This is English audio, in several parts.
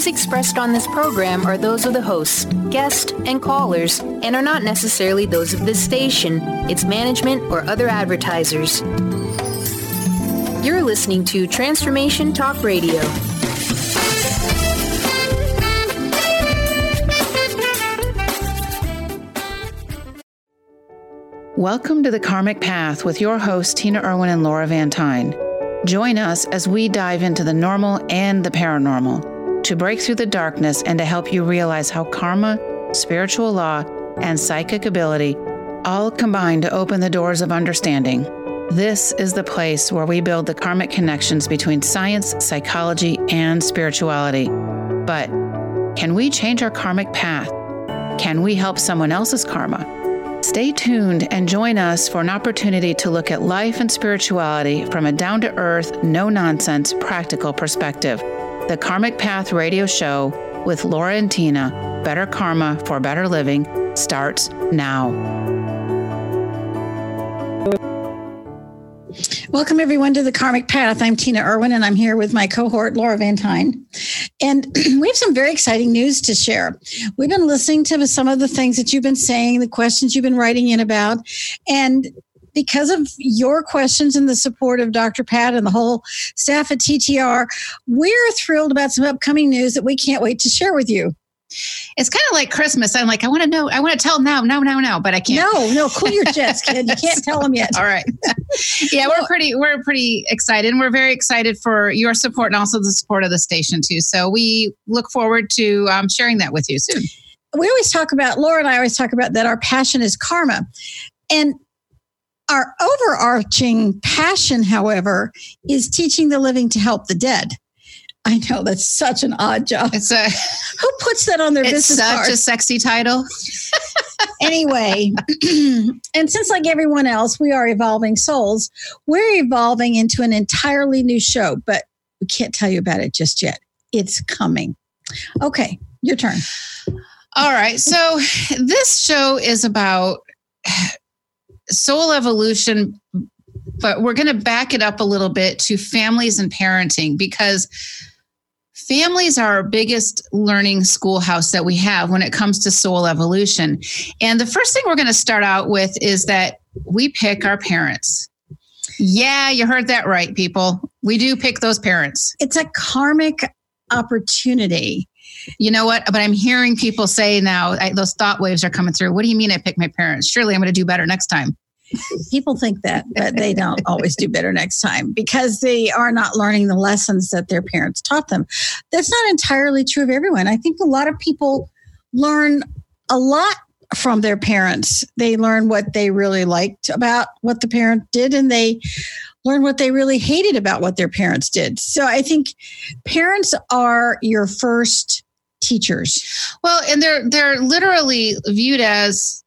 views expressed on this program are those of the hosts, guests, and callers, and are not necessarily those of this station, its management, or other advertisers. You're listening to Transformation Talk Radio. Welcome to The Karmic Path with your hosts, Tina Irwin and Laura Van Tyne. Join us as we dive into the normal and the paranormal to break through the darkness and to help you realize how karma, spiritual law, and psychic ability all combine to open the doors of understanding. This is the place where we build the karmic connections between science, psychology, and spirituality. But can we change our karmic path? Can we help someone else's karma? Stay tuned and join us for an opportunity to look at life and spirituality from a down-to-earth, no-nonsense, practical perspective. The Karmic Path radio show with Laura and Tina, Better Karma for Better Living, starts now. Welcome, everyone, to The Karmic Path. I'm Tina Irwin, and I'm here with my cohort, Laura Van Tyne. And we have some very exciting news to share. We've been listening to some of the things that you've been saying, the questions you've been writing in about. And because of your questions and the support of Dr. Pat and the whole staff at TTR, we're thrilled about some upcoming news that we can't wait to share with you. It's kind of like Christmas. I'm like, I want to know. I want to tell them now, but I can't. No, cool your jets, kid. You can't tell them yet. All right. Yeah, we're pretty excited. And we're very excited for your support and also the support of the station too. So we look forward to sharing that with you soon. Laura and I always talk about that our passion is karma. And our overarching passion, however, is teaching the living to help the dead. I know that's such an odd job. Who puts that on their business card? It's such a sexy title. Anyway, and since like everyone else, we are evolving souls, we're evolving into an entirely new show, but we can't tell you about it just yet. It's coming. Okay, your turn. All right. So this show is about soul evolution, but we're going to back it up a little bit to families and parenting, because families are our biggest learning schoolhouse that we have when it comes to soul evolution. And the first thing we're going to start out with is that we pick our parents. Yeah, you heard that right, people. We do pick those parents. It's a karmic opportunity. You know what? But I'm hearing people say now, those thought waves are coming through. What do you mean I pick my parents? Surely I'm going to do better next time. People think that, but they don't always do better next time because they are not learning the lessons that their parents taught them. That's not entirely true of everyone. I think a lot of people learn a lot from their parents. They learn what they really liked about what the parent did, and they learn what they really hated about what their parents did. So I think parents are your first teachers. Well, and they're literally viewed as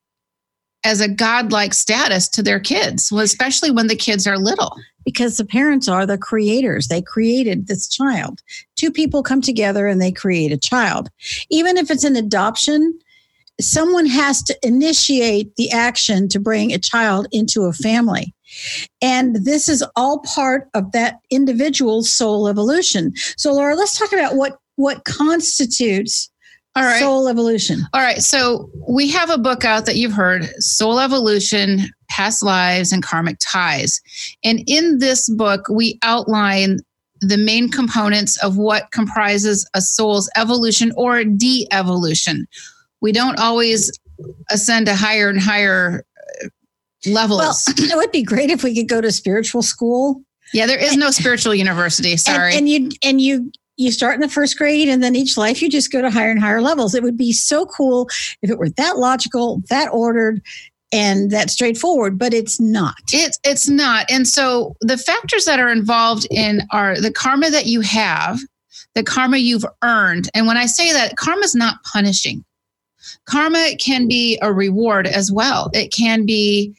a godlike status to their kids, well, especially when the kids are little. Because the parents are the creators. They created this child. Two people come together and they create a child. Even if it's an adoption, someone has to initiate the action to bring a child into a family. And this is all part of that individual's soul evolution. So, Laura, let's talk about what constitutes soul evolution. All right. So we have a book out that you've heard, Soul Evolution, Past Lives, and Karmic Ties. And in this book, we outline the main components of what comprises a soul's evolution or de-evolution. We don't always ascend to higher and higher levels. Well, it would be great if we could go to spiritual school. Yeah, there is no spiritual university. Sorry. And you start in the first grade, and then each life you just go to higher and higher levels. It would be so cool if it were that logical, that ordered, and that straightforward, but it's not. It's not. And so the factors that are involved in are the karma that you have, the karma you've earned. And when I say that, karma is not punishing. Karma can be a reward as well. It can be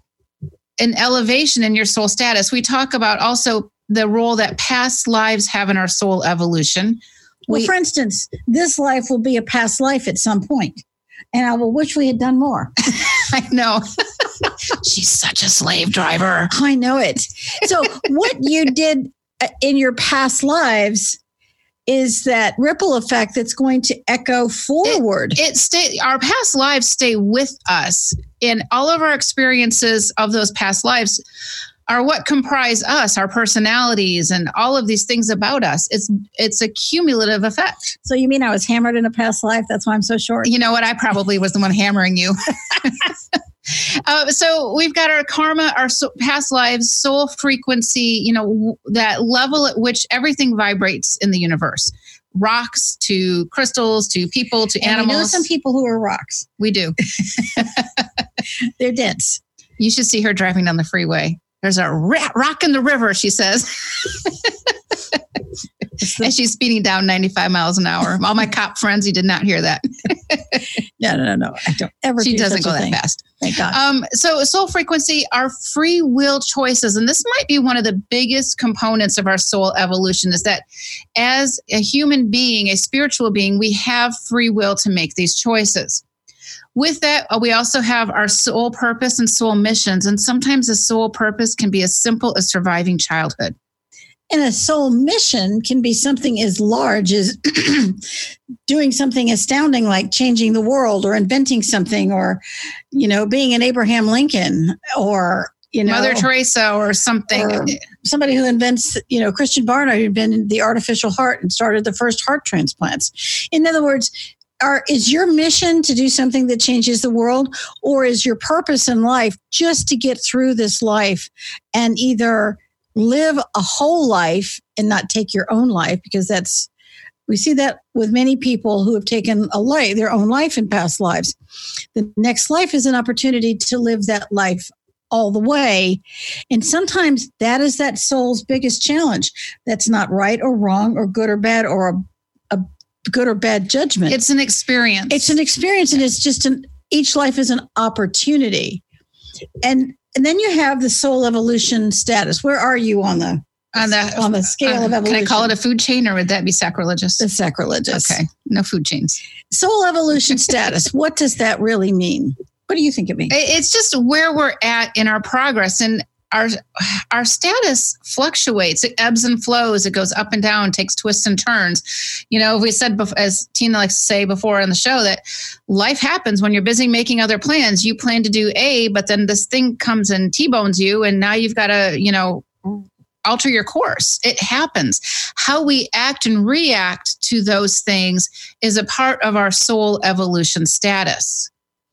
an elevation in your soul status. We talk about also the role that past lives have in our soul evolution. Well, for instance, this life will be a past life at some point, and I will wish we had done more. I know. She's such a slave driver. I know it. So what you did in your past lives is that ripple effect that's going to echo forward. Our past lives stay with us, and all of our experiences of those past lives are what comprise us, our personalities, and all of these things about us. It's a cumulative effect. So you mean I was hammered in a past life? That's why I'm so short. You know what? I probably was the one hammering you. So we've got our karma, our past lives, soul frequency, that level at which everything vibrates in the universe. Rocks to crystals to people to animals. We know some people who are rocks. We do. They're dense. You should see her driving down the freeway. There's a rock in the river, she says. And she's speeding down 95 miles an hour. All my cop friends, you did not hear that. No. I don't ever. She doesn't go that fast. Thank God. So soul frequency are free will choices. And this might be one of the biggest components of our soul evolution, is that as a human being, a spiritual being, we have free will to make these choices. With that, we also have our soul purpose and soul missions. And sometimes a soul purpose can be as simple as surviving childhood. And a soul mission can be something as large as doing something astounding, like changing the world or inventing something, or, being an Abraham Lincoln, or, Mother Teresa or something. Or somebody who invents, Christian Barnard, who invented the artificial heart and started the first heart transplants. In other words, is your mission to do something that changes the world, or is your purpose in life just to get through this life and either live a whole life and not take your own life? Because we see that with many people who have taken their own life in past lives. The next life is an opportunity to live that life all the way. And sometimes that is that soul's biggest challenge. That's not right or wrong or good or bad or a good or bad judgment. It's an experience. It's an experience, and it's just each life is an opportunity. And then you have the soul evolution status. Where are you on the scale of evolution? Can I call it a food chain, or would that be sacrilegious? It's sacrilegious. Okay, no food chains. Soul evolution status. What does that really mean? What do you think it means? It's just where we're at in our progress, and our status fluctuates. It ebbs and flows. It goes up and down, takes twists and turns. We said, as Tina likes to say before on the show, that life happens when you're busy making other plans. You plan to do A, but then this thing comes and T-bones you, and now you've got to, alter your course. It happens. How we act and react to those things is a part of our soul evolution status.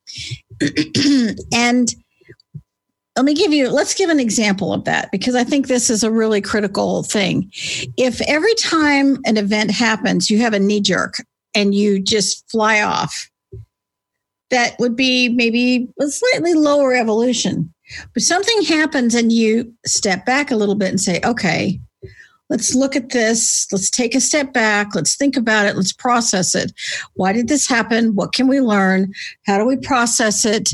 And let's give an example of that, because I think this is a really critical thing. If every time an event happens, you have a knee jerk and you just fly off, that would be maybe a slightly lower evolution. But something happens and you step back a little bit and say, okay, let's look at this. Let's take a step back. Let's think about it. Let's process it. Why did this happen? What can we learn? How do we process it?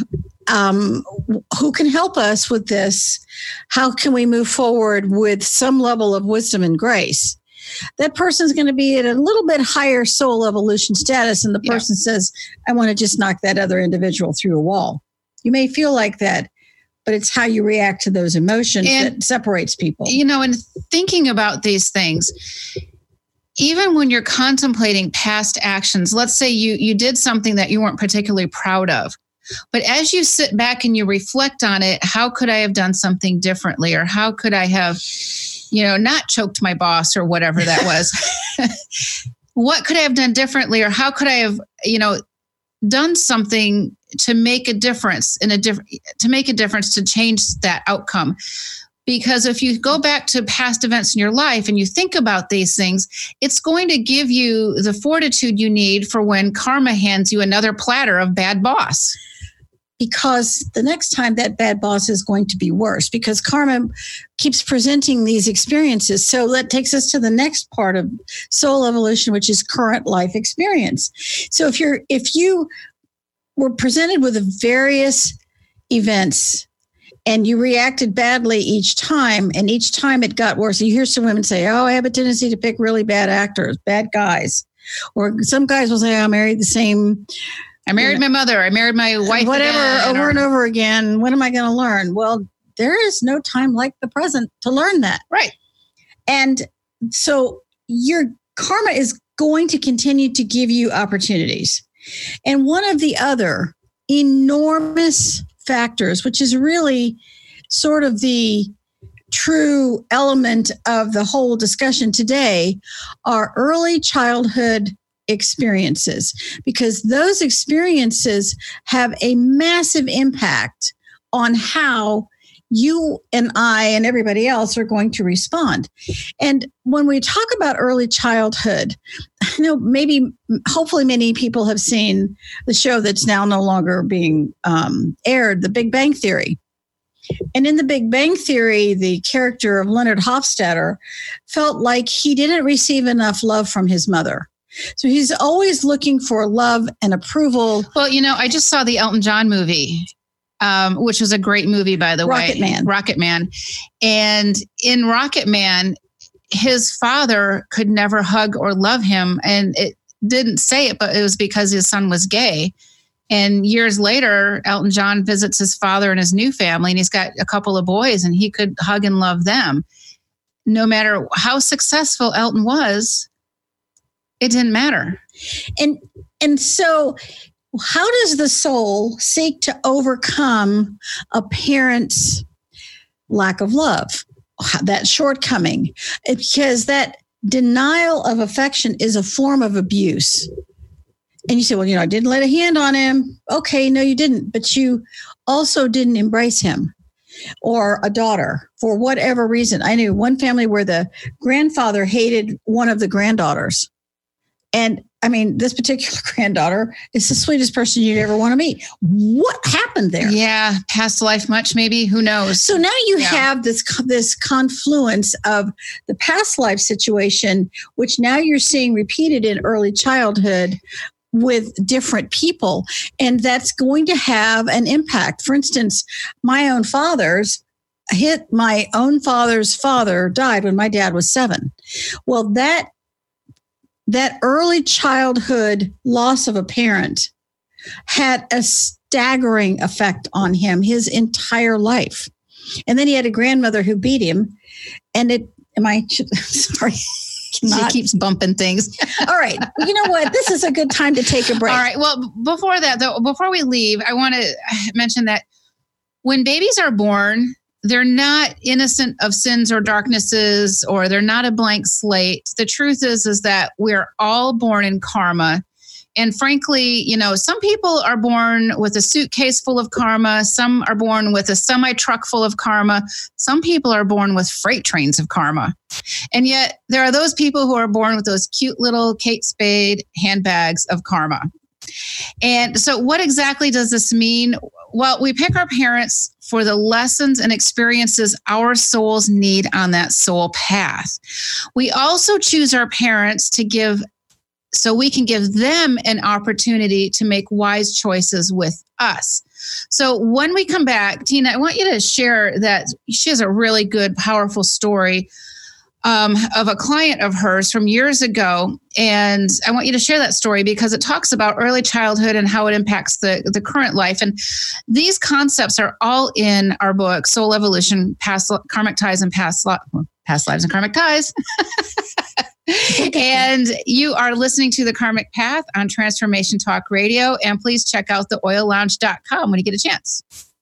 Who can help us with this? How can we move forward with some level of wisdom and grace? That person's going to be at a little bit higher soul evolution status, and the person says, I want to just knock that other individual through a wall. You may feel like that, but it's how you react to those emotions that separates people. And thinking about these things, even when you're contemplating past actions, let's say you did something that you weren't particularly proud of. But as you sit back and you reflect on it, how could I have done something differently? Or how could I have, not choked my boss or whatever that was? What could I have done differently? Or how could I have, done something to make a difference to change that outcome? Because if you go back to past events in your life and you think about these things, it's going to give you the fortitude you need for when karma hands you another platter of bad boss. Because the next time that bad boss is going to be worse, because karma keeps presenting these experiences. So that takes us to the next part of soul evolution, which is current life experience. So if you were presented with various events and you reacted badly each time, and each time it got worse. You hear some women say, I have a tendency to pick really bad actors, bad guys. Or some guys will say, I married my mother. I married my wife. Whatever, again, over and over again. When am I going to learn? Well, there is no time like the present to learn that. Right. And so you're karma is going to continue to give you opportunities. And one of the other enormous factors, which is really sort of the true element of the whole discussion today, are early childhood experiences, because those experiences have a massive impact on how you and I and everybody else are going to respond. And when we talk about early childhood, I know hopefully many people have seen the show that's now no longer being aired, The Big Bang Theory. And in The Big Bang Theory, the character of Leonard Hofstadter felt like he didn't receive enough love from his mother. So he's always looking for love and approval. Well, I just saw the Elton John movie, which was a great movie, by the way. Rocket Man. And in Rocket Man, his father could never hug or love him. And it didn't say it, but it was because his son was gay. And years later, Elton John visits his father and his new family, and he's got a couple of boys, and he could hug and love them. No matter how successful Elton was, it didn't matter. And so how does the soul seek to overcome a parent's lack of love, that shortcoming? Because that denial of affection is a form of abuse. And you say, well, I didn't lay a hand on him. Okay, no, you didn't. But you also didn't embrace him or a daughter for whatever reason. I knew one family where the grandfather hated one of the granddaughters. And I mean, this particular granddaughter is the sweetest person you'd ever want to meet. What happened there? Yeah, past life much, maybe. Who knows? So now you have this confluence of the past life situation, which now you're seeing repeated in early childhood with different people. And that's going to have an impact. For instance, my own father's father died when my dad was 7. Well, that early childhood loss of a parent had a staggering effect on him his entire life. And then he had a grandmother who beat him. And sorry. She keeps bumping things. All right. You know what? This is a good time to take a break. All right. Well, before we leave, I want to mention that when babies are born, they're not innocent of sins or darknesses, or they're not a blank slate. The truth is that we're all born in karma. And frankly, some people are born with a suitcase full of karma. Some are born with a semi-truck full of karma. Some people are born with freight trains of karma. And yet there are those people who are born with those cute little Kate Spade handbags of karma. And so what exactly does this mean? Well, we pick our parents for the lessons and experiences our souls need on that soul path. We also choose our parents so we can give them an opportunity to make wise choices with us. So when we come back, Tina, I want you to share that she has a really good, powerful story of a client of hers from years ago. And I want you to share that story because it talks about early childhood and how it impacts the current life. And these concepts are all in our book, Soul Evolution, Karmic Ties and Past Lives and Karmic Ties. And you are listening to The Karmic Path on Transformation Talk Radio. And please check out theoillounge.com when you get a chance.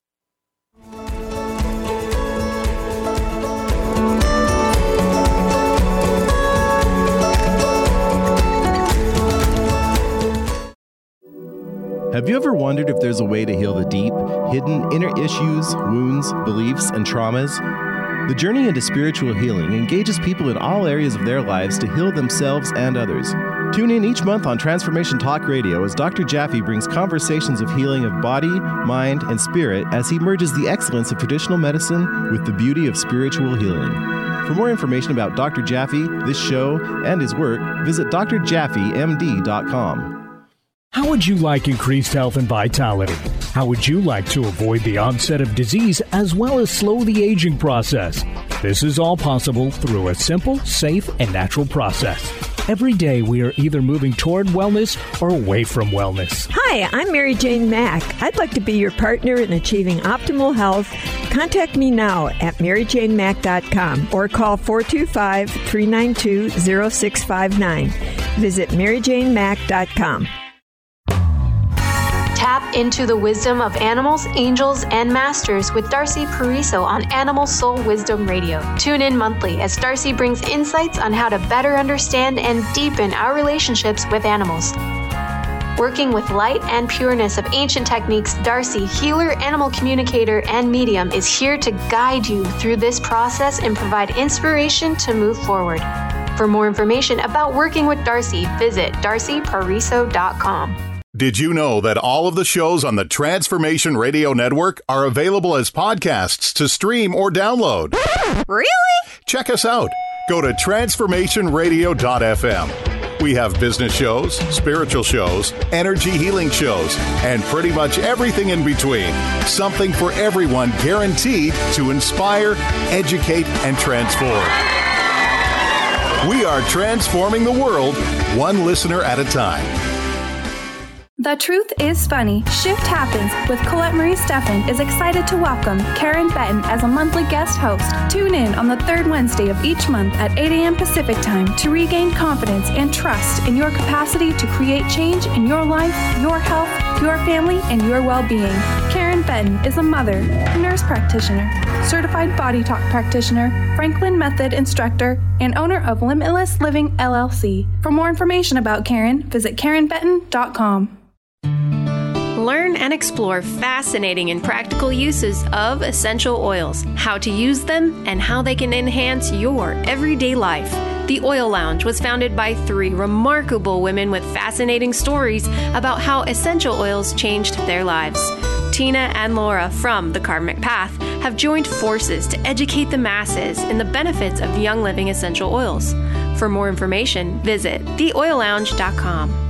Have you ever wondered if there's a way to heal the deep, hidden inner issues, wounds, beliefs, and traumas? The journey into spiritual healing engages people in all areas of their lives to heal themselves and others. Tune in each month on Transformation Talk Radio as Dr. Jaffe brings conversations of healing of body, mind, and spirit as he merges the excellence of traditional medicine with the beauty of spiritual healing. For more information about Dr. Jaffe, this show, and his work, visit drjaffemd.com. How would you like increased health and vitality? How would you like to avoid the onset of disease as well as slow the aging process? This is all possible through a simple, safe, and natural process. Every day we are either moving toward wellness or away from wellness. Hi, I'm Mary Jane Mack. I'd like to be your partner in achieving optimal health. Contact me now at maryjanemack.com or call 425-392-0659. Visit maryjanemack.com. Tap into the wisdom of animals, angels, and masters with Darcy Pariso on Animal Soul Wisdom Radio. Tune in monthly as Darcy brings insights on how to better understand and deepen our relationships with animals. Working with light and pureness of ancient techniques, Darcy, healer, animal communicator, and medium, is here to guide you through this process and provide inspiration to move forward. For more information about working with Darcy, visit darcypariso.com. Did you know that all of the shows on the Transformation Radio Network are available as podcasts to stream or download? Really? Check us out. Go to transformationradio.fm. We have business shows, spiritual shows, energy healing shows, and pretty much everything in between. Something for everyone, guaranteed to inspire, educate, and transform. We are transforming the world, one listener at a time. The Truth is Funny. Shift Happens with Colette Marie Steffen is excited to welcome Karen Benton as a monthly guest host. Tune in on the third Wednesday of each month at 8 a.m. Pacific Time to regain confidence and trust in your capacity to create change in your life, your health, your family, and your well-being. Karen Benton is a mother, nurse practitioner, certified body talk practitioner, Franklin Method instructor, and owner of Limitless Living LLC. For more information about Karen, visit KarenBenton.com. Learn and explore fascinating and practical uses of essential oils, how to use them, and how they can enhance your everyday life. The Oil Lounge was founded by 3 remarkable women with fascinating stories about how essential oils changed their lives. Tina and Laura from The Karmic Path have joined forces to educate the masses in the benefits of Young Living essential oils. For more information, visit theoillounge.com.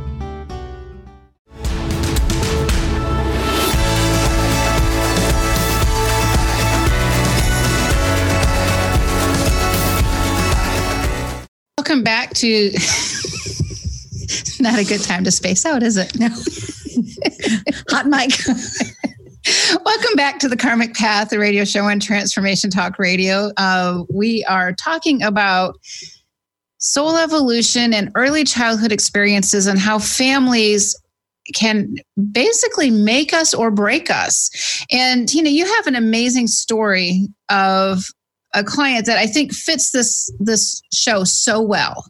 Welcome back to not a good time to space out, is it? No. Hot mic. Welcome back to the Karmic Path, the radio show on Transformation Talk Radio. We are talking about soul evolution and early childhood experiences and how families can basically make us or break us. And Tina, you have an amazing story of a client that I think fits this show so well.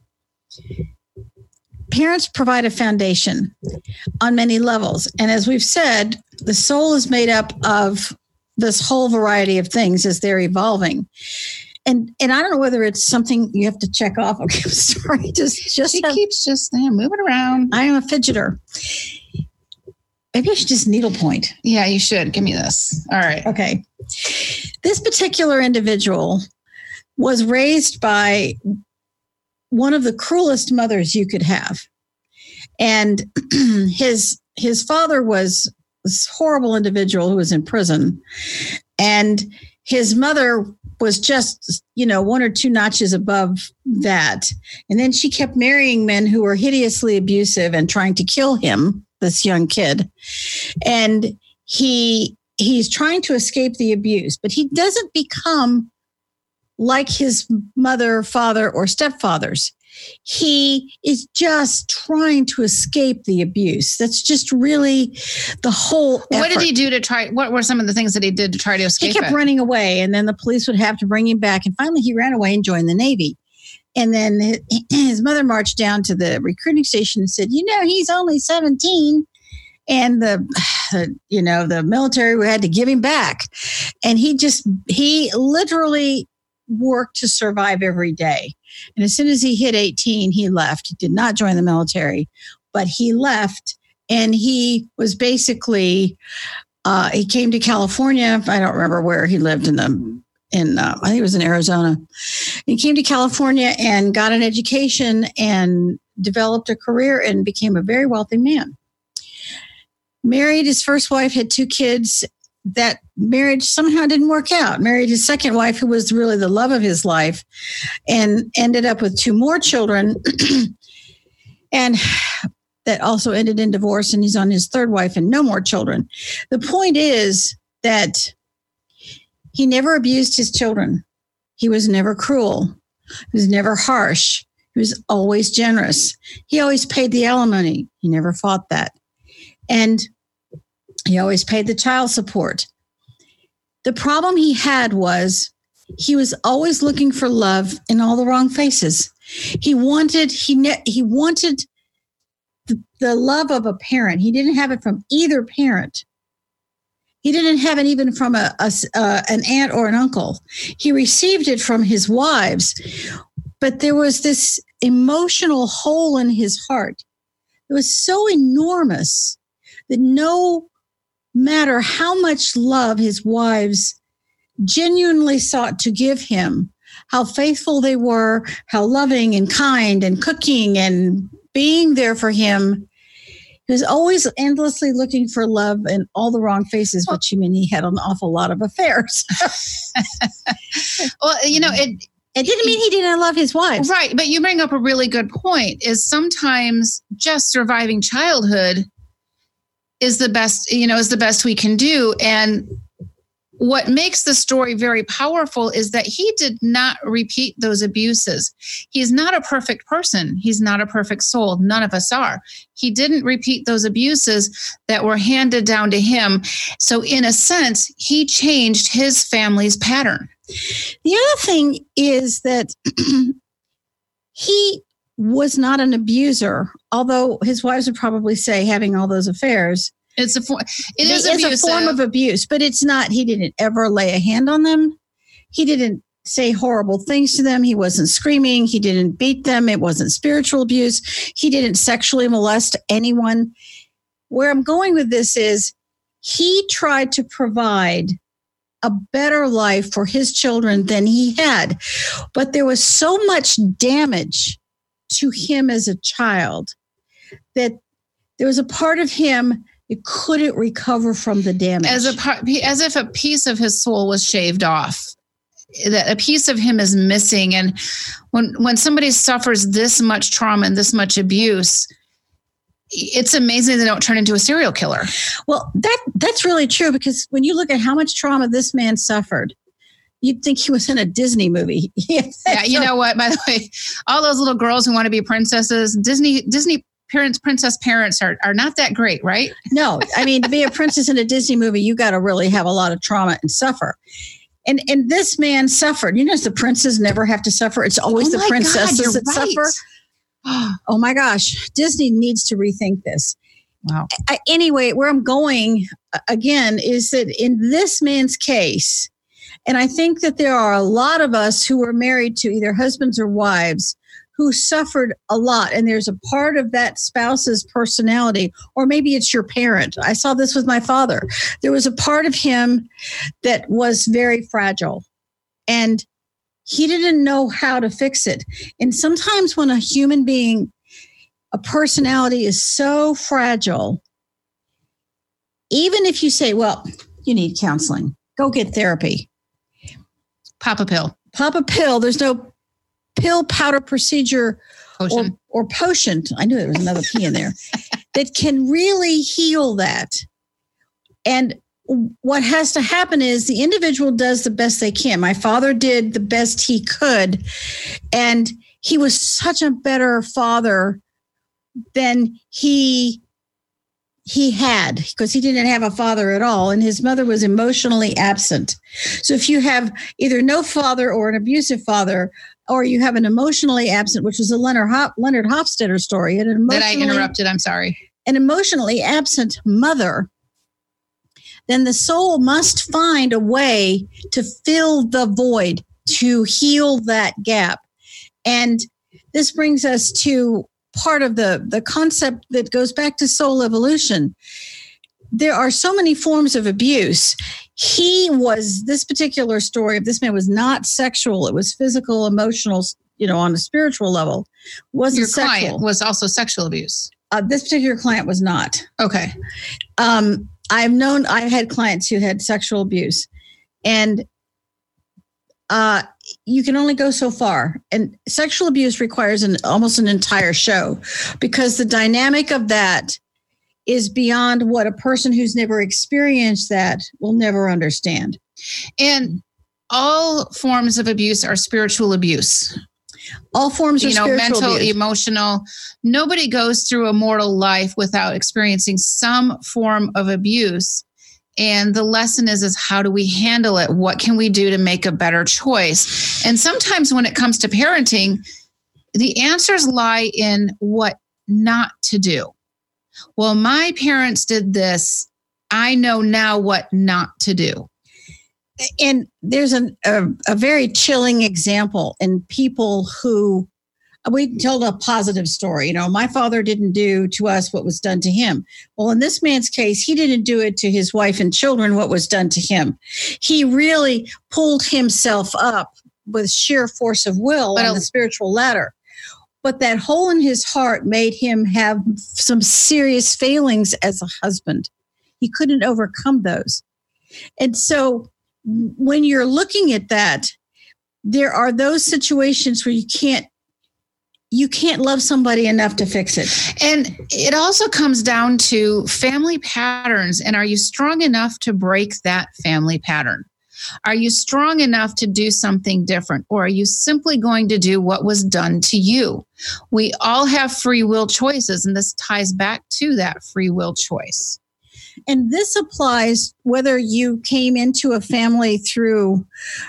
Parents provide a foundation on many levels. And as we've said, the soul is made up of this whole variety of things as they're evolving. And I don't know whether it's something you have to check off. Okay, I'm sorry. She keeps just moving around. I am a fidgeter. Maybe I should just needlepoint. Yeah, you should. Give me this. All right. Okay. This particular individual was raised by one of the cruelest mothers you could have. And his father was this horrible individual who was in prison. And his mother was just, 1 or 2 notches above that. And then she kept marrying men who were hideously abusive and trying to kill him, this young kid. And he's trying to escape the abuse, but he doesn't become like his mother, father, or stepfathers. He is just trying to escape the abuse. That's just really the whole effort. What did he do to try? What were some of the things that he did to try to escape? He kept running away, and then the police would have to bring him back. And finally, he ran away and joined the Navy. And then his mother marched down to the recruiting station and said, he's only 17. And the military had to give him back. And he literally worked to survive every day. And as soon as he hit 18, he left. He did not join the military, but he left. And he was basically, he came to California. I don't remember where he lived I think it was in Arizona. He came to California and got an education and developed a career and became a very wealthy man. Married his first wife, had 2 kids. that marriage somehow didn't work out. Married his second wife, who was really the love of his life, and ended up with 2 more children. And that also ended in divorce, and he's on his 3rd wife and no more children. The point is that he never abused his children. He was never cruel. He was never harsh. He was always generous. He always paid the alimony. He never fought that. And he always paid the child support. The problem he had was he was always looking for love in all the wrong faces. He wanted the love of a parent. He didn't have it from either parent. He didn't have it even from an aunt or an uncle. He received it from his wives, but there was this emotional hole in his heart. It was so enormous that no matter how much love his wives genuinely sought to give him, how faithful they were, how loving and kind and cooking and being there for him, he was always endlessly looking for love in all the wrong faces, which you mean he had an awful lot of affairs. Well, it didn't mean he didn't love his wives. Right. But you bring up a really good point, is sometimes just surviving childhood is the best we can do. And what makes the story very powerful is that he did not repeat those abuses. He's not a perfect person. He's not a perfect soul. None of us are. He didn't repeat those abuses that were handed down to him. So in a sense, he changed his family's pattern. The other thing is that he was not an abuser, although his wives would probably say having all those affairs. It is a form of abuse, but it's not. He didn't ever lay a hand on them. He didn't say horrible things to them. He wasn't screaming. He didn't beat them. It wasn't spiritual abuse. He didn't sexually molest anyone. Where I'm going with this is he tried to provide a better life for his children than he had. But there was so much damage to him as a child that there was a part of him it couldn't recover from the damage. As if a piece of his soul was shaved off, that a piece of him is missing. And when somebody suffers this much trauma and this much abuse, it's amazing they don't turn into a serial killer. Well, that's really true, because when you look at how much trauma this man suffered, you'd think he was in a Disney movie. Yeah, you know what? By the way, all those little girls who want to be princesses, Disney princess parents are not that great, right? No, I mean, to be a princess in a Disney movie, you got to really have a lot of trauma and suffer. And this man suffered. The princes never have to suffer. It's always the princesses that suffer. Oh my gosh, Disney needs to rethink this. Wow. Anyway, where I'm going again is that in this man's case, and I think that there are a lot of us who were married to either husbands or wives who suffered a lot. And there's a part of that spouse's personality, or maybe it's your parent. I saw this with my father. There was a part of him that was very fragile, and he didn't know how to fix it. And sometimes when a human being, a personality is so fragile, even if you say, well, you need counseling, go get therapy. Pop a pill. Pop a pill. There's no pill, powder, procedure, or potion. I knew there was another P in there that can really heal that. And what has to happen is the individual does the best they can. My father did the best he could, and he was such a better father than he had, because he didn't have a father at all, and his mother was emotionally absent. So if you have either no father or an abusive father, or you have an emotionally absent, which was a Leonard Hofstadter story. That I interrupted, I'm sorry. An emotionally absent mother, then the soul must find a way to fill the void, to heal that gap. And this brings us to part of the concept that goes back to soul evolution. There are so many forms of abuse. This particular story of this man was not sexual. It was physical, emotional, on a spiritual level. Wasn't Your sexual. client was also sexual abuse. This particular client was not. Okay. I've had clients who had sexual abuse, and you can only go so far. And sexual abuse requires almost an entire show, because the dynamic of that is beyond what a person who's never experienced that will never understand. And all forms of abuse are spiritual abuse. All forms of spiritual mental, abuse. Emotional. Nobody goes through a mortal life without experiencing some form of abuse. And the lesson is how do we handle it? What can we do to make a better choice? And sometimes when it comes to parenting, the answers lie in what not to do. Well, my parents did this. I know now what not to do. And there's a very chilling example in people who, we told a positive story. My father didn't do to us what was done to him. Well, in this man's case, he didn't do it to his wife and children what was done to him. He really pulled himself up with sheer force of will on the spiritual ladder. But that hole in his heart made him have some serious failings as a husband. He couldn't overcome those. And so when you're looking at that, there are those situations where you can't love somebody enough to fix it. And it also comes down to family patterns. And are you strong enough to break that family pattern? Are you strong enough to do something different? Or are you simply going to do what was done to you? We all have free will choices, and this ties back to that free will choice. And this applies whether you came into a family through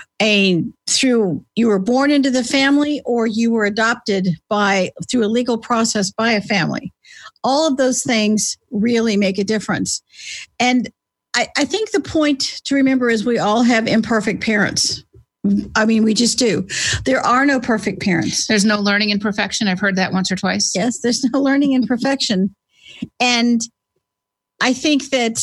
you were born into the family, or you were adopted through a legal process by a family. All of those things really make a difference. And I think the point to remember is we all have imperfect parents. I mean, we just do. There are no perfect parents. There's no learning in perfection. I've heard that once or twice. Yes, there's no learning in perfection. And I think that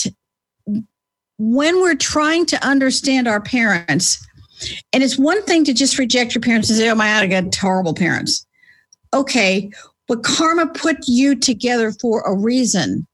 when we're trying to understand our parents, and it's one thing to just reject your parents and say, oh my God, I got horrible parents. Okay, but karma put you together for a reason.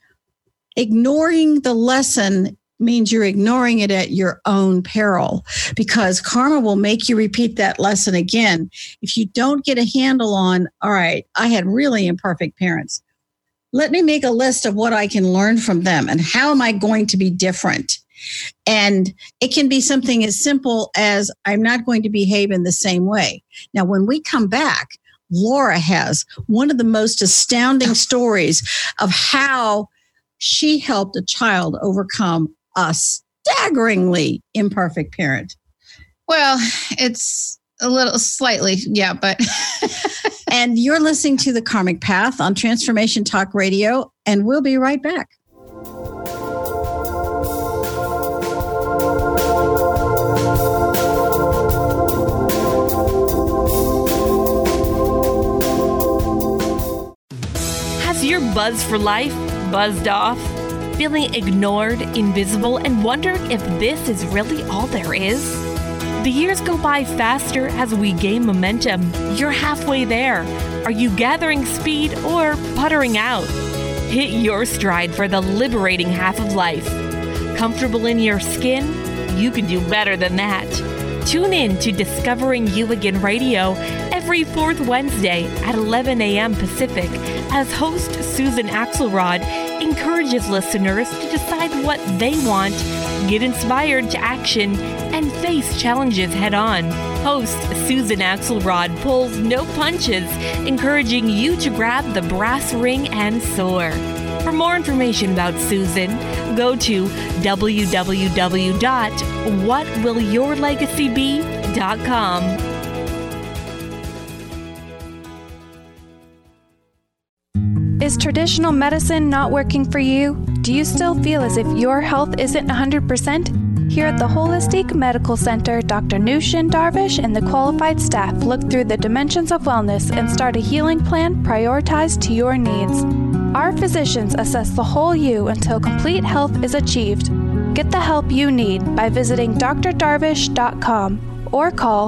Ignoring the lesson means you're ignoring it at your own peril, because karma will make you repeat that lesson again. If you don't get a handle on, all right, I had really imperfect parents. Let me make a list of what I can learn from them and how am I going to be different? And it can be something as simple as I'm not going to behave in the same way. Now, when we come back, Laura has one of the most astounding stories of how she helped a child overcome a staggeringly imperfect parent. Well, it's a little slightly, yeah, but. And you're listening to The Karmic Path on Transformation Talk Radio, and we'll be right back. Has your buzz for life buzzed off? Feeling ignored, invisible, and wondering if this is really all there is? The years go by faster as we gain momentum. You're halfway there. Are you gathering speed or puttering out? Hit your stride for the liberating half of life. Comfortable in your skin? You can do better than that. Tune in to Discovering You Again Radio every fourth Wednesday at 11 a.m. Pacific as host Susan Axelrod encourages listeners to decide what they want, get inspired to action, and face challenges head on. Host Susan Axelrod pulls no punches, encouraging you to grab the brass ring and soar. For more information about Susan, go to www.whatwillyourlegacybe.com. Is traditional medicine not working for you? Do you still feel as if your health isn't 100%? Here at the Holistic Medical Center, Dr. Nushin Darvish and the qualified staff look through the dimensions of wellness and start a healing plan prioritized to your needs. Our physicians assess the whole you until complete health is achieved. Get the help you need by visiting drdarvish.com or call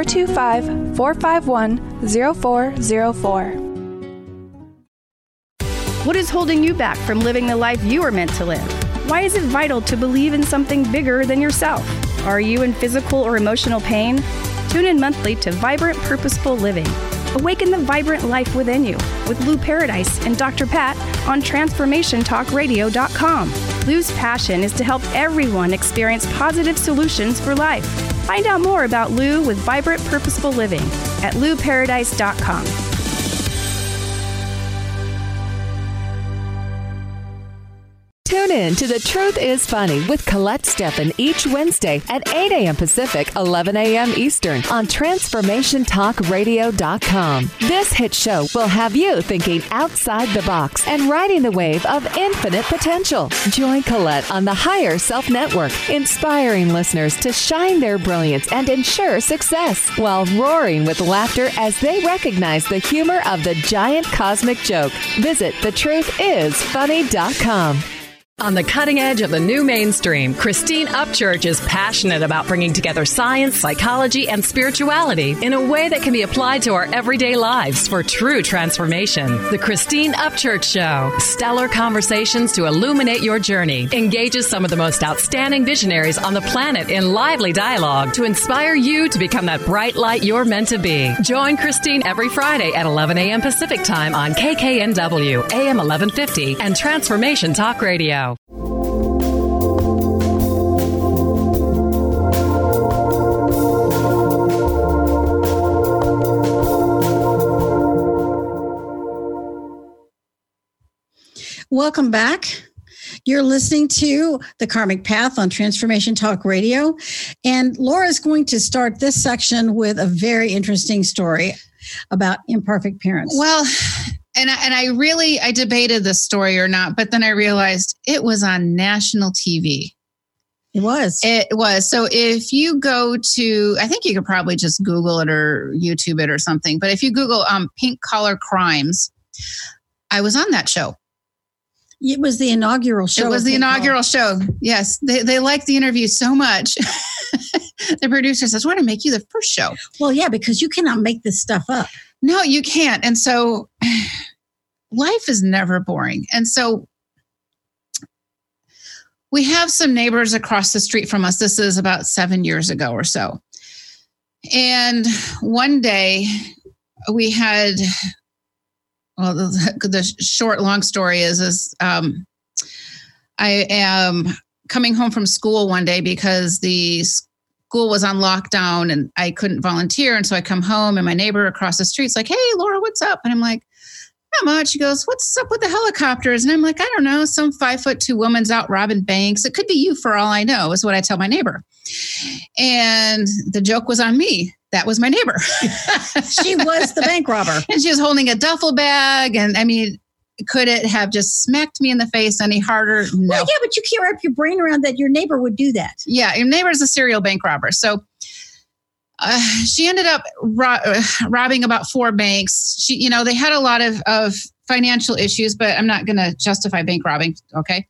425-451-0404. What is holding you back from living the life you are meant to live? Why is it vital to believe in something bigger than yourself? Are you in physical or emotional pain? Tune in monthly to Vibrant Purposeful Living. Awaken the vibrant life within you with Lou Paradise and Dr. Pat on TransformationTalkRadio.com. Lou's passion is to help everyone experience positive solutions for life. Find out more about Lou with Vibrant Purposeful Living at LouParadise.com. Tune in to The Truth is Funny with Colette Steffen each Wednesday at 8 a.m. Pacific, 11 a.m. Eastern on TransformationTalkRadio.com. This hit show will have you thinking outside the box and riding the wave of infinite potential. Join Colette on the Higher Self Network, inspiring listeners to shine their brilliance and ensure success while roaring with laughter as they recognize the humor of the giant cosmic joke. Visit thetruthисfunny.com. On the cutting edge of the new mainstream, Christine Upchurch is passionate about bringing together science, psychology, and spirituality in a way that can be applied to our everyday lives for true transformation. The Christine Upchurch Show, stellar conversations to illuminate your journey, engages some of the most outstanding visionaries on the planet in lively dialogue to inspire you to become that bright light you're meant to be. Join Christine every Friday at 11 a.m. Pacific Time on KKNW, AM 1150, and Transformation Talk Radio. Welcome back. You're listening to The Karmic Path on Transformation Talk Radio. And Laura's going to start this section with a very interesting story about imperfect parents. Well, and I debated this story or not, but then I realized it was on national TV. It was. So if you go to, I think you could probably just Google it or YouTube it or something. But if you Google Pink Collar Crimes, I was on that show. It was the inaugural show. It was the inaugural show. Yes. They liked the interview so much. The producer says, we're going to make you the first show. Well, yeah, because you cannot make this stuff up. No, you can't. And so life is never boring. And so we have some neighbors across the street from us. This is about 7 years ago or so. And one day we had, well, the short, long story is I am coming home from school one day because the school was on lockdown and I couldn't volunteer. And so I come home and my neighbor across the street's like, hey, Laura, what's up? And I'm like, not much. She goes, what's up with the helicopters? And I'm like, I don't know. Some 5'2" woman's out robbing banks. It could be you for all I know, is what I tell my neighbor. And the joke was on me. That was my neighbor. She was the bank robber. And she was holding a duffel bag. And I mean, could it have just smacked me in the face any harder? No. Well, yeah, but you can't wrap your brain around that your neighbor would do that. Yeah, your neighbor's a serial bank robber. So she ended up robbing about 4 banks. They had a lot of financial issues, but I'm not going to justify bank robbing. Okay.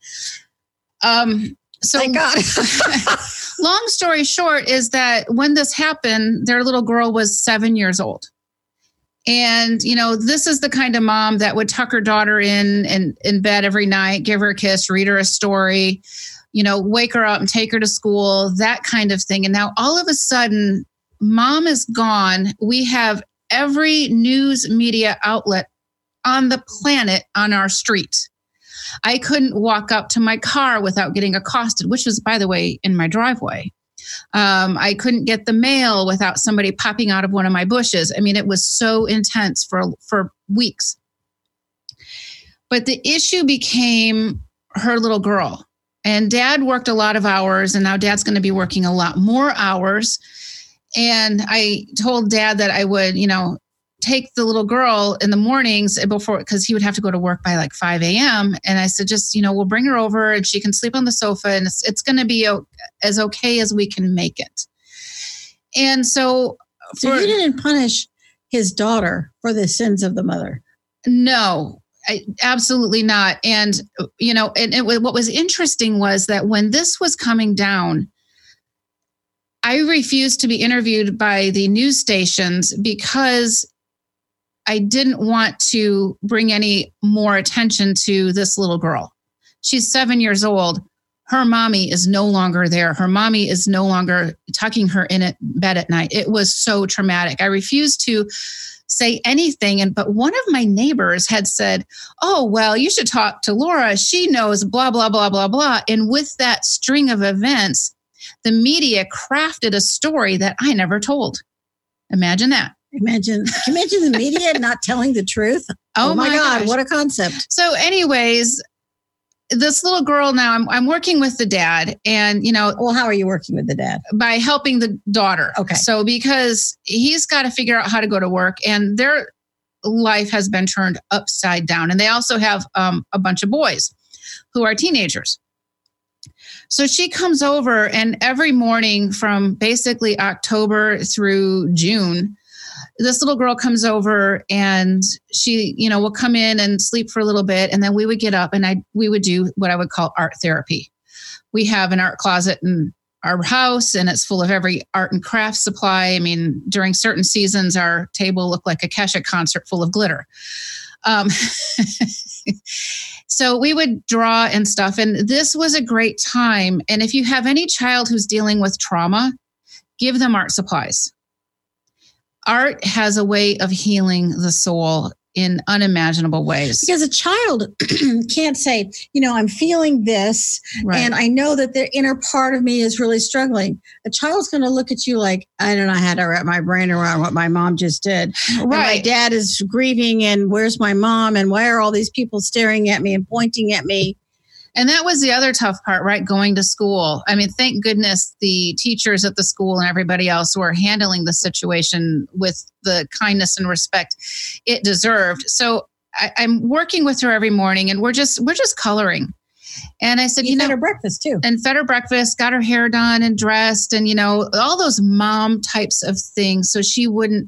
So thank God. Long story short is that when this happened, their little girl was 7 years old. And, this is the kind of mom that would tuck her daughter in bed every night, give her a kiss, read her a story, wake her up and take her to school, that kind of thing. And now all of a sudden, mom is gone. We have every news media outlet on the planet on our street. I couldn't walk up to my car without getting accosted, which was, by the way, in my driveway. I couldn't get the mail without somebody popping out of one of my bushes. I mean, it was so intense for weeks. But the issue became her little girl. And Dad worked a lot of hours, and now Dad's going to be working a lot more hours. And I told Dad that I would, take the little girl in the mornings before, because he would have to go to work by like 5 a.m. And I said, just, we'll bring her over and she can sleep on the sofa and it's going to be as okay as we can make it. And so you didn't punish his daughter for the sins of the mother? No, absolutely not. And, what was interesting was that when this was coming down, I refused to be interviewed by the news stations because I didn't want to bring any more attention to this little girl. She's 7 years old. her mommy is no longer there. Her mommy is no longer tucking her in bed at night. It was so traumatic. I refused to say anything. But one of my neighbors had said, oh, well, you should talk to Laura. She knows blah, blah, blah, blah, blah. And with that string of events, the media crafted a story that I never told. Imagine that. Imagine the media not telling the truth. Oh my God, gosh. What a concept. So anyways, this little girl now, I'm working with the dad, and well, how are you working with the dad? By helping the daughter. Okay. So because he's got to figure out how to go to work, and their life has been turned upside down. And they also have a bunch of boys who are teenagers. So she comes over, and every morning from basically October through June, this little girl comes over, and she, will come in and sleep for a little bit. And then we would get up, and we would do what I would call art therapy. We have an art closet in our house, and it's full of every art and craft supply. I mean, during certain seasons, our table looked like a Kesha concert full of glitter. So we would draw and stuff. And this was a great time. And if you have any child who's dealing with trauma, give them art supplies. Art has a way of healing the soul in unimaginable ways. Because a child can't say, I'm feeling this, right, and I know that the inner part of me is really struggling. A child's going to look at you like, I don't know how to wrap my brain around what my mom just did. Right. And my dad is grieving, and where's my mom? And why are all these people staring at me and pointing at me? And that was the other tough part, right? Going to school. I mean, thank goodness the teachers at the school and everybody else were handling the situation with the kindness and respect it deserved. So I'm working with her every morning, and we're just coloring. And I said, you fed her breakfast too. And fed her breakfast, got her hair done and dressed, and all those mom types of things. So she wouldn't.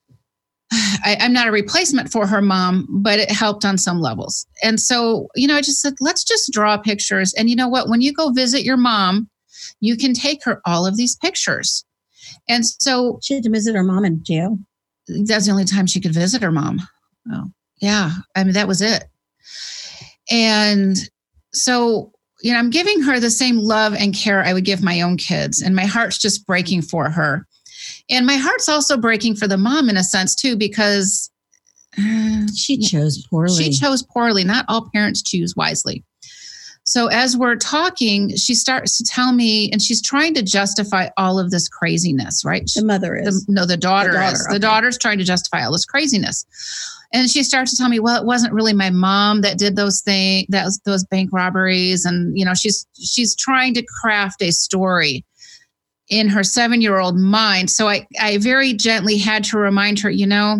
I'm not a replacement for her mom, but it helped on some levels. And so, I just said, let's just draw pictures. And you know what? When you go visit your mom, you can take her all of these pictures. And so she had to visit her mom in jail. That's the only time she could visit her mom. Oh, yeah. I mean, that was it. And so, I'm giving her the same love and care I would give my own kids. And my heart's just breaking for her. And my heart's also breaking for the mom in a sense, too, because she chose poorly. She chose poorly. Not all parents choose wisely. So as we're talking, she starts to tell me, and she's trying to justify all of this craziness, right? The mother is. The daughter is. Okay. The daughter's trying to justify all this craziness. And she starts to tell me, well, it wasn't really my mom that did those things, those bank robberies. And, she's trying to craft a story in her 7-year-old mind. So I very gently had to remind her,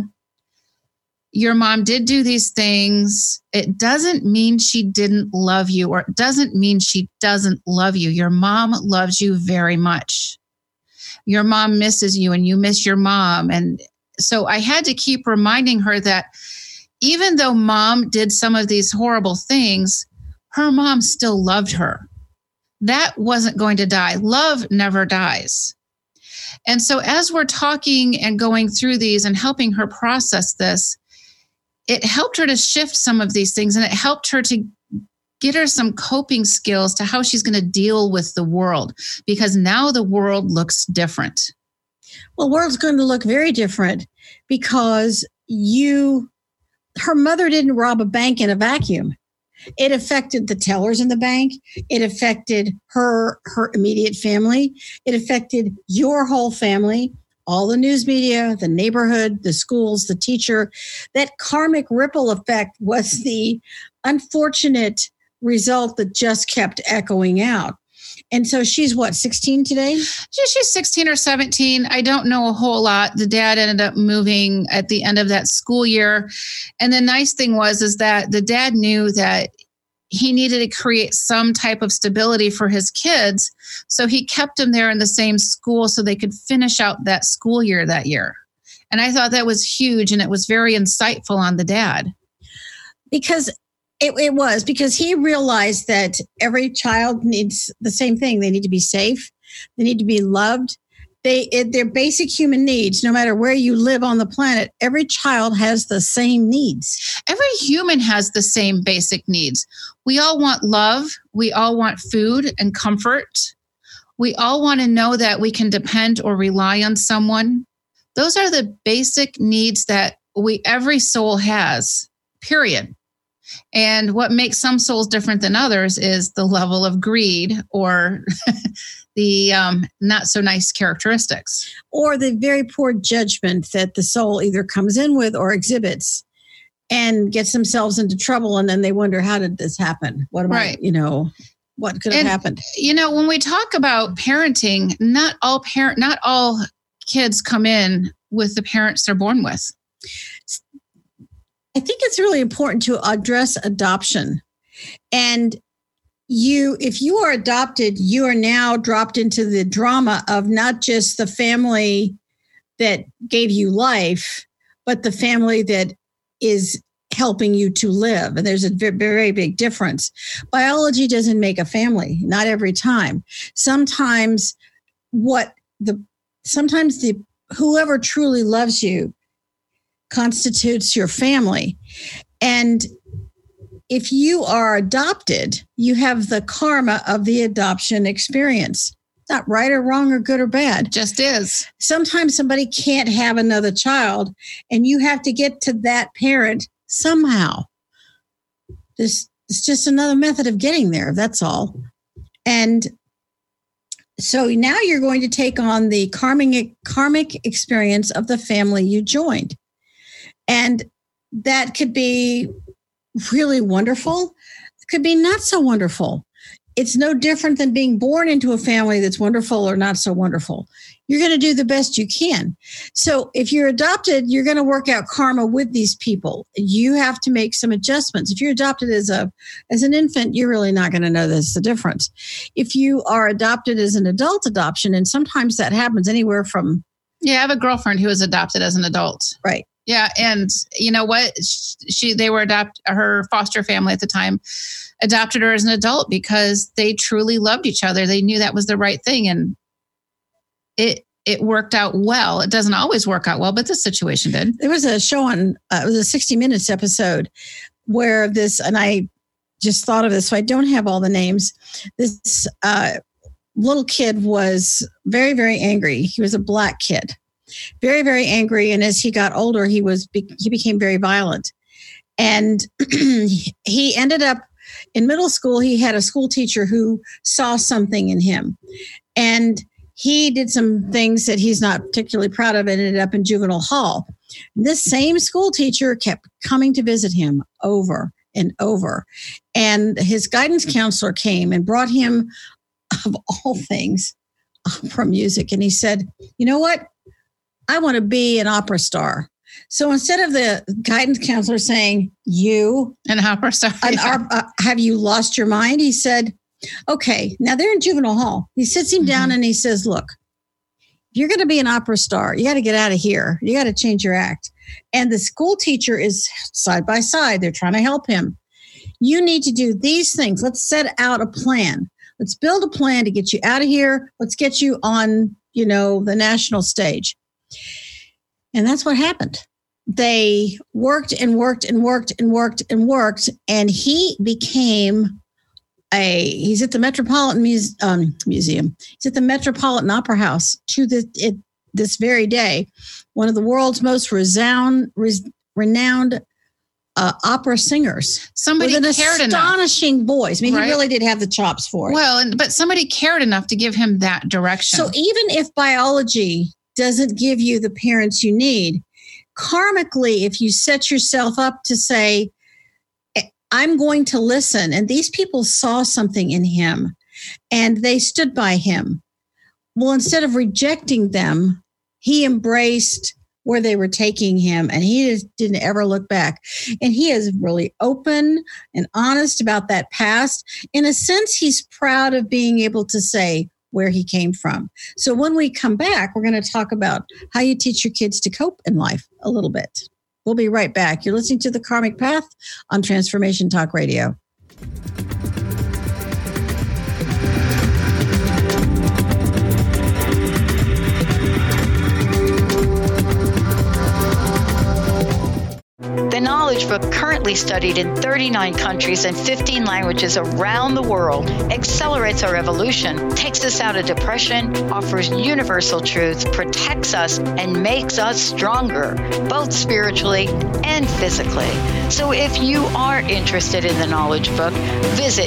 your mom did do these things. It doesn't mean she didn't love you, or it doesn't mean she doesn't love you. Your mom loves you very much. Your mom misses you, and you miss your mom. And so I had to keep reminding her that even though mom did some of these horrible things, her mom still loved her. That wasn't going to die. Love never dies. And so as we're talking and going through these and helping her process this, it helped her to shift some of these things, and it helped her to get her some coping skills to how she's going to deal with the world, because now the world looks different. Well, the world's going to look very different because her mother didn't rob a bank in a vacuum. It affected the tellers in the bank. It affected her immediate family. It affected your whole family, all the news media, the neighborhood, the schools, the teacher. That karmic ripple effect was the unfortunate result that just kept echoing out. And so she's 16 today? She's 16 or 17. I don't know a whole lot. The dad ended up moving at the end of that school year. And the nice thing is that the dad knew that he needed to create some type of stability for his kids. So he kept them there in the same school so they could finish out that school year that year. And I thought that was huge. And it was very insightful on the dad. Because because he realized that every child needs the same thing. They need to be safe. They need to be loved. They're basic human needs. No matter where you live on the planet, every child has the same needs. Every human has the same basic needs. We all want love. We all want food and comfort. We all want to know that we can depend or rely on someone. Those are the basic needs that every soul has, period. And what makes some souls different than others is the level of greed or the not so nice characteristics. Or the very poor judgment that the soul either comes in with or exhibits and gets themselves into trouble. And then they wonder, how did this happen? What what could have happened? When we talk about parenting, not all kids come in with the parents they're born with. I think it's really important to address adoption. And if you are adopted, you are now dropped into the drama of not just the family that gave you life, but the family that is helping you to live. And there's a very, very big difference. Biology doesn't make a family, not every time. Sometimes whoever truly loves you constitutes your family. And if you are adopted, you have the karma of the adoption experience. Not right or wrong or good or bad. Just is. Sometimes somebody can't have another child and you have to get to that parent somehow. It's just another method of getting there. That's all. And so now you're going to take on the karmic experience of the family you joined. And that could be really wonderful. It could be not so wonderful. It's no different than being born into a family that's wonderful or not so wonderful. You're going to do the best you can. So if you're adopted, you're going to work out karma with these people. You have to make some adjustments. If you're adopted as an infant, you're really not going to know the difference. If you are adopted as an adult adoption, and sometimes that happens anywhere from... Yeah, I have a girlfriend who was adopted as an adult. Right. Yeah, and you know what? Her foster family at the time adopted her as an adult because they truly loved each other. They knew that was the right thing, and it worked out well. It doesn't always work out well, but this situation did. There was a show on it was a 60 Minutes episode where and I just thought of this, so I don't have all the names. This little kid was very, very angry. He was a black kid. Very, very angry. And as he got older, he became very violent. And he ended up in middle school. He had a school teacher who saw something in him. And he did some things that he's not particularly proud of and ended up in juvenile hall. And this same school teacher kept coming to visit him over and over. And his guidance counselor came and brought him, of all things, opera music. And he said, you know what? I want to be an opera star. So instead of the guidance counselor saying, you, an opera star, have you lost your mind? He said, okay, now they're in juvenile hall. He sits him down and he says, look, if you're going to be an opera star, you got to get out of here. You got to change your act. And the school teacher is side by side. They're trying to help him. You need to do these things. Let's set out a plan. Let's build a plan to get you out of here. Let's get you on, the national stage. And that's what happened. They worked and worked and worked and worked and worked. And he became he's at the Metropolitan Museum. He's at the Metropolitan Opera House to this very day. One of the world's most renowned opera singers. Somebody with an astonishing voice. I mean, right? He really did have the chops for it. Well, but somebody cared enough to give him that direction. So even if biology doesn't give you the parents you need, karmically, if you set yourself up to say, I'm going to listen, and these people saw something in him and they stood by him. Well, instead of rejecting them, he embraced where they were taking him, and he just didn't ever look back. And he is really open and honest about that past. In a sense, he's proud of being able to say where he came from. So when we come back, we're going to talk about how you teach your kids to cope in life a little bit. We'll be right back. You're listening to The Karmic Path on Transformation Talk Radio. The Knowledge Book, currently studied in 39 countries and 15 languages around the world, accelerates our evolution, takes us out of depression, offers universal truth, protects us, and makes us stronger, both spiritually and physically. So if you are interested in The Knowledge Book, visit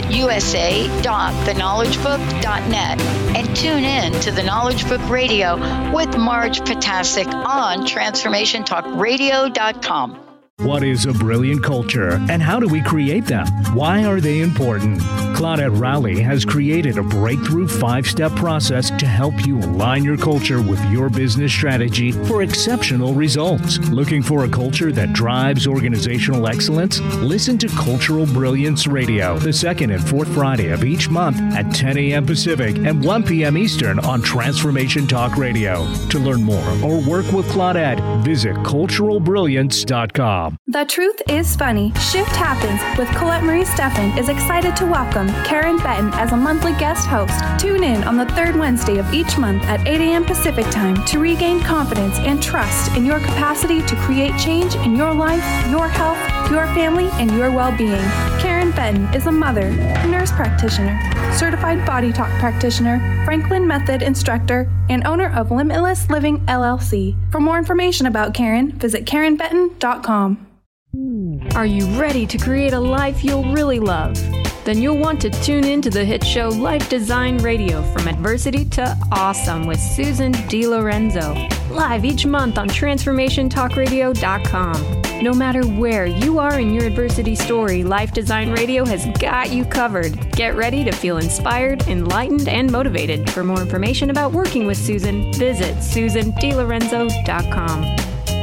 usa.theknowledgebook.net and tune in to The Knowledge Book Radio with Marge Potasic on TransformationTalkRadio.com. What is a brilliant culture and how do we create them? Why are they important? Claudette Rowley has created a breakthrough 5-step process to help you align your culture with your business strategy for exceptional results. Looking for a culture that drives organizational excellence? Listen to Cultural Brilliance Radio, the second and fourth Friday of each month at 10 a.m. Pacific and 1 p.m. Eastern on Transformation Talk Radio. To learn more or work with Claudette, visit culturalbrilliance.com. The Truth is Funny. Shift Happens with Colette Marie Steffen is excited to welcome Karen Benton as a monthly guest host. Tune in on the third Wednesday of each month at 8 a.m. Pacific Time to regain confidence and trust in your capacity to create change in your life, your health, your family, and your well-being. Karen Benton is a mother, nurse practitioner, certified body talk practitioner, Franklin Method instructor, and owner of Limitless Living LLC. For more information about Karen, visit KarenBenton.com. Are you ready to create a life you'll really love? Then you'll want to tune in to the hit show Life Design Radio, From Adversity to Awesome with Susan DiLorenzo, live each month on TransformationTalkRadio.com. No matter where you are in your adversity story, Life Design Radio has got you covered. Get ready to feel inspired, enlightened, and motivated. For more information about working with Susan, visit SusanDiLorenzo.com.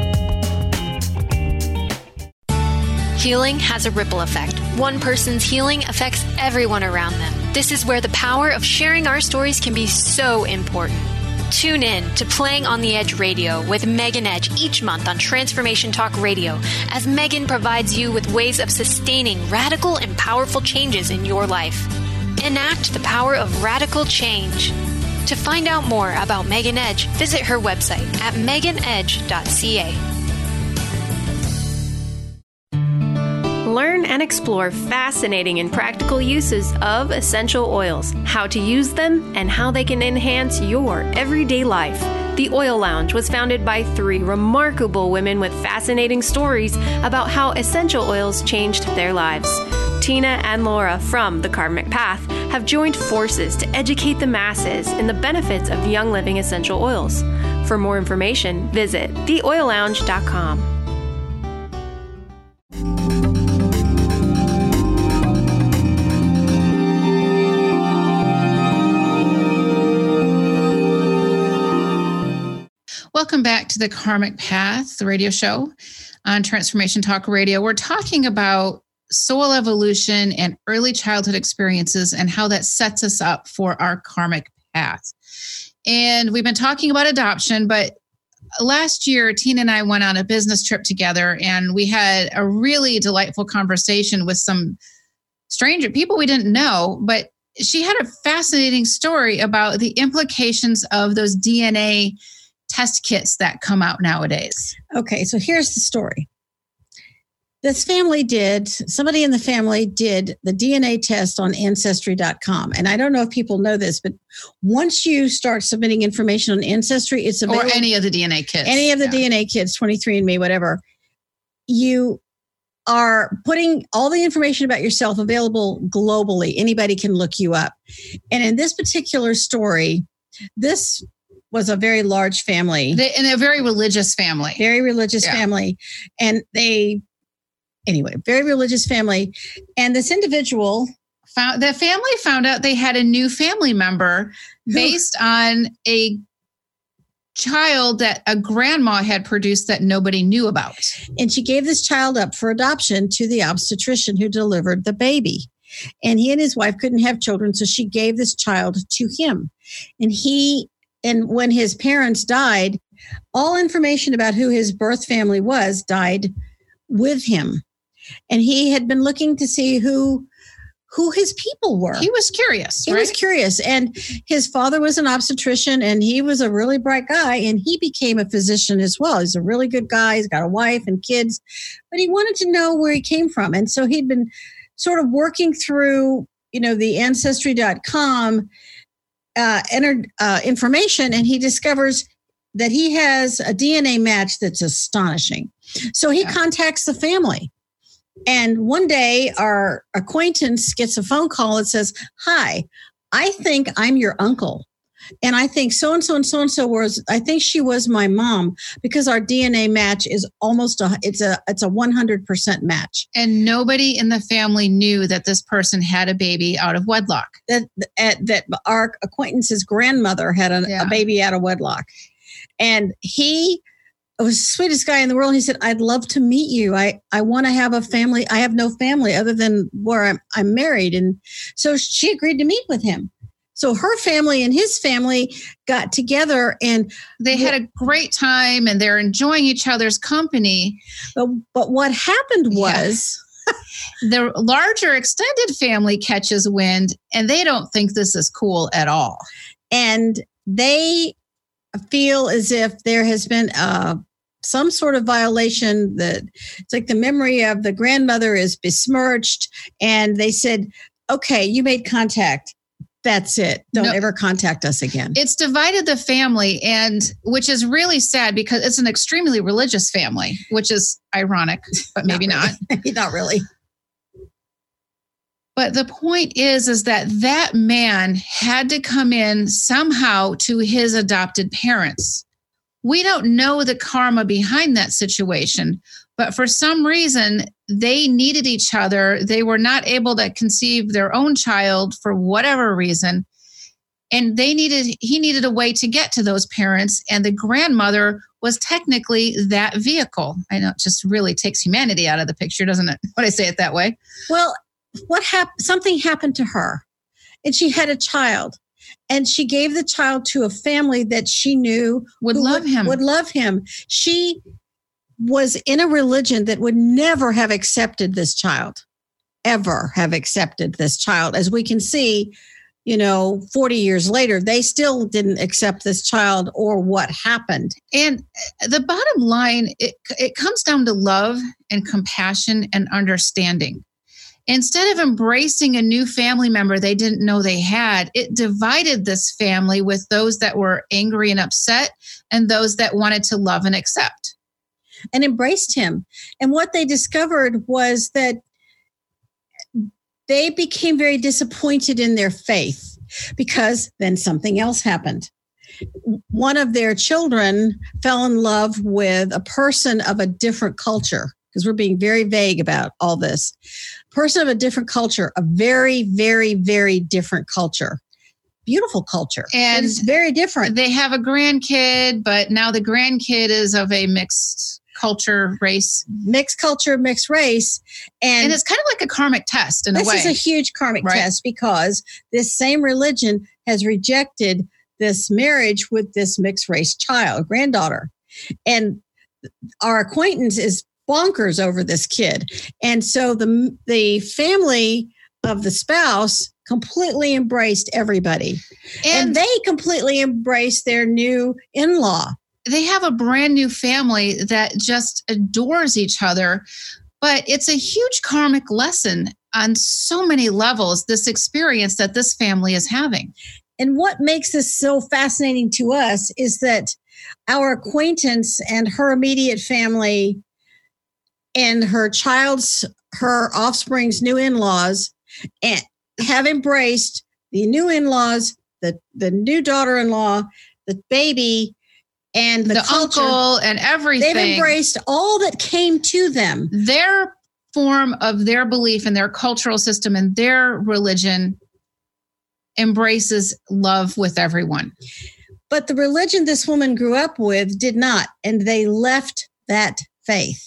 Healing has a ripple effect. One person's healing affects everyone around them. This is where the power of sharing our stories can be so important. Tune in to Playing on the Edge Radio with Megan Edge each month on Transformation Talk Radio, as Megan provides you with ways of sustaining radical and powerful changes in your life. Enact the power of radical change. To find out more about Megan Edge, visit her website at meganedge.ca. Learn and explore fascinating and practical uses of essential oils, how to use them, and how they can enhance your everyday life. The Oil Lounge was founded by 3 remarkable women with fascinating stories about how essential oils changed their lives. Tina and Laura from The Karmic Path have joined forces to educate the masses in the benefits of Young Living essential oils. For more information, visit theoillounge.com. Welcome back to the Karmic Path, the radio show on Transformation Talk Radio. We're talking about soul evolution and early childhood experiences and how that sets us up for our karmic path. And we've been talking about adoption, but last year, Tina and I went on a business trip together, and we had a really delightful conversation with some stranger people we didn't know, but she had a fascinating story about the implications of those DNA test kits that come out nowadays. Okay, so here's the story. Somebody in the family did the DNA test on Ancestry.com. And I don't know if people know this, but once you start submitting information on Ancestry, it's available. Or any of the DNA kits. Any of the DNA kits, 23andMe, whatever. You are putting all the information about yourself available globally. Anybody can look you up. And in this particular story, this was a very large family. And a very religious family. Very religious family. And very religious family. And this individual found out they had a new family member based on a child that a grandma had produced that nobody knew about. And she gave this child up for adoption to the obstetrician who delivered the baby. And he and his wife couldn't have children, so she gave this child to him. And when his parents died, all information about who his birth family was died with him. And he had been looking to see who who his people were. He was curious. He was curious. And his father was an obstetrician, and he was a really bright guy, and he became a physician as well. He's a really good guy. He's got a wife and kids, but he wanted to know where he came from. And so he'd been sort of working through, the Ancestry.com entered information, and he discovers that he has a DNA match that's astonishing. So he contacts the family. And one day our acquaintance gets a phone call that says, "Hi, I think I'm your uncle. And I think so-and-so and so-and-so I think she was my mom, because our DNA match is it's a 100% match." And nobody in the family knew that this person had a baby out of wedlock. That our acquaintance's grandmother had a baby out of wedlock. And he was the sweetest guy in the world. He said, "I'd love to meet you. I want to have a family. I have no family other than where I'm married." And so she agreed to meet with him. So her family and his family got together, and they had a great time, and they're enjoying each other's company. But what happened was the larger extended family catches wind, and they don't think this is cool at all. And they feel as if there has been some sort of violation, that it's like the memory of the grandmother is besmirched. And they said, "Okay, you made contact. That's it. Don't ever contact us again." It's divided the family, and which is really sad, because it's an extremely religious family, which is ironic, but maybe not. Not really. But the point is that man had to come in somehow to his adopted parents. We don't know the karma behind that situation, but for some reason, they needed each other. They were not able to conceive their own child for whatever reason. And he needed a way to get to those parents. And the grandmother was technically that vehicle. I know it just really takes humanity out of the picture, doesn't it? When I say it that way. Well, something happened to her, and she had a child, and she gave the child to a family that she knew would love him. She was in a religion that would never have accepted this child, ever have accepted this child. As we can see, 40 years later, they still didn't accept this child or what happened. And the bottom line, it comes down to love and compassion and understanding. Instead of embracing a new family member they didn't know they had, it divided this family with those that were angry and upset and those that wanted to love and accept. And embraced him. And what they discovered was that they became very disappointed in their faith, because then something else happened. One of their children fell in love with a person of a different culture, because we're being very vague about all this. Person of a different culture, a very, very, very different culture. Beautiful culture. And it's very different. They have a grandkid, but now the grandkid is of a mixed culture, race. Mixed culture, mixed race. And it's kind of like a karmic test in a way. This is a huge karmic test, because this same religion has rejected this marriage with this mixed race child, granddaughter. And our acquaintance is bonkers over this kid. And so the family of the spouse completely embraced everybody. And they completely embraced their new in-law. They have a brand new family that just adores each other. But it's a huge karmic lesson on so many levels, this experience that this family is having. And what makes this so fascinating to us is that our acquaintance and her immediate family and her offspring's new in-laws and have embraced the new in-laws, the new daughter-in-law, the baby, and the culture, uncle, and everything. They've embraced all that came to them. Their form of their belief and their cultural system and their religion embraces love with everyone. But the religion this woman grew up with did not, and they left that faith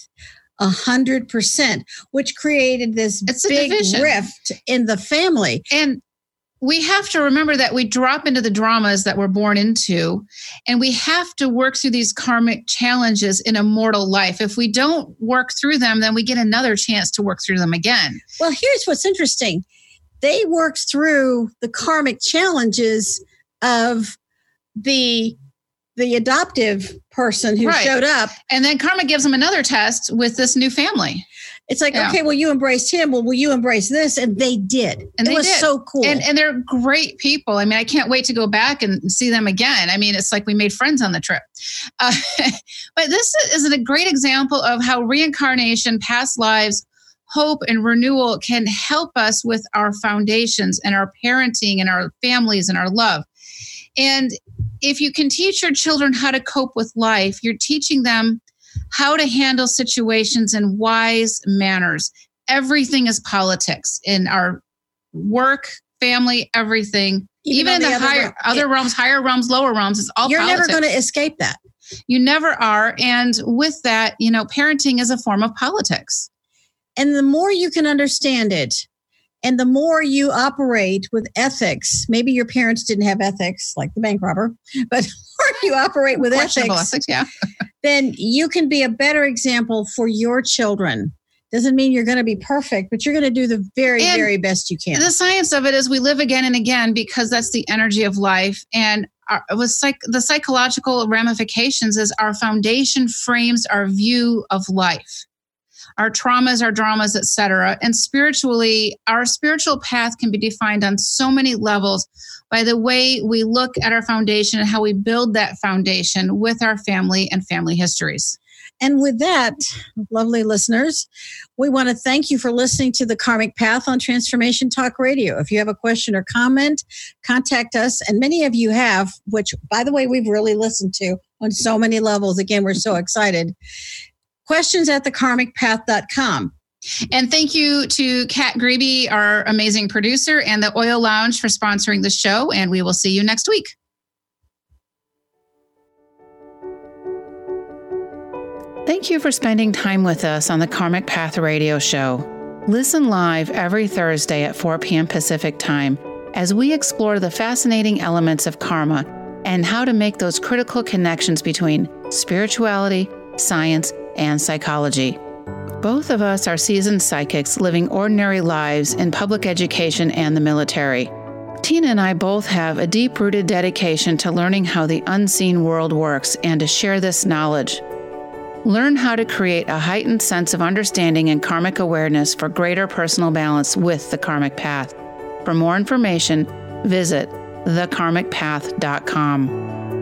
100%, which created this big rift in the family. And we have to remember that we drop into the dramas that we're born into, and we have to work through these karmic challenges in a mortal life. If we don't work through them, then we get another chance to work through them again. Well, here's what's interesting. they worked through the karmic challenges of the adoptive person who showed up. And then karma gives them another test with this new family. It's like, okay, well, you embraced him. Well, will you embrace this? And they did. And it was so cool. And they're great people. I mean, I can't wait to go back and see them again. I mean, it's like we made friends on the trip. But this is a great example of how reincarnation, past lives, hope, and renewal can help us with our foundations and our parenting and our families and our love. And if you can teach your children how to cope with life, you're teaching them how to handle situations in wise manners. Everything is politics in our work, family, everything. Even in the higher realms, lower realms, it's all You're politics. never going to escape that. You never are. And with that, parenting is a form of politics. And the more you can understand it, and the more you operate with ethics, maybe your parents didn't have ethics like the bank robber, but the more you operate with ethics, then you can be a better example for your children. Doesn't mean you're going to be perfect, but you're going to do the very, very best you can. The science of it is we live again and again because that's the energy of life. And the psychological ramifications is our foundation frames our view of life. Our traumas, our dramas, etc. And spiritually, our spiritual path can be defined on so many levels by the way we look at our foundation and how we build that foundation with our family and family histories. And with that, lovely listeners, we want to thank you for listening to The Karmic Path on Transformation Talk Radio. If you have a question or comment, contact us. And many of you have, which, by the way, we've really listened to on so many levels. Again, we're so excited. Questions at thekarmicpath.com. And thank you to Kat Grebe, our amazing producer, and the Oil Lounge for sponsoring the show. And we will see you next week. Thank you for spending time with us on the Karmic Path Radio Show. Listen live every Thursday at 4 p.m. Pacific Time as we explore the fascinating elements of karma and how to make those critical connections between spirituality, science, and psychology. Both of us are seasoned psychics living ordinary lives in public education and the military. Tina and I both have a deep-rooted dedication to learning how the unseen world works and to share this knowledge. Learn how to create a heightened sense of understanding and karmic awareness for greater personal balance with the Karmic Path. For more information, visit thekarmicpath.com.